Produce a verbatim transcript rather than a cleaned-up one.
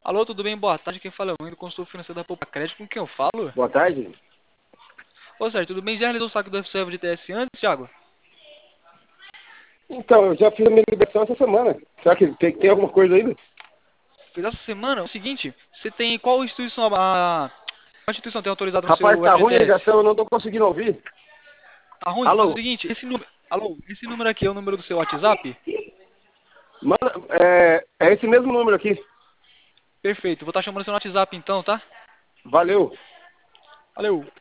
Alô, tudo bem? Boa tarde. Quem fala é o Wendel, consultor financeiro da Poupa Crédito. Com quem eu falo? Boa tarde. Ô, Sérgio, tudo bem? Já realizou o saque do servo de T S antes, Thiago? Então, eu já fiz a minha ligação essa semana. Será que tem, tem alguma coisa ainda? Fez essa semana? É o seguinte, você tem qual instituição, a, qual instituição tem autorizado no Rapaz, seu tá ruim a F G T S? ligação, eu não tô conseguindo ouvir. Tá ruim? Faz o Alô? seguinte, esse número, alô, esse número aqui é o número do seu WhatsApp? Manda, é, é esse mesmo número aqui. Perfeito, vou estar chamando seu no WhatsApp então, tá? Valeu. Valeu.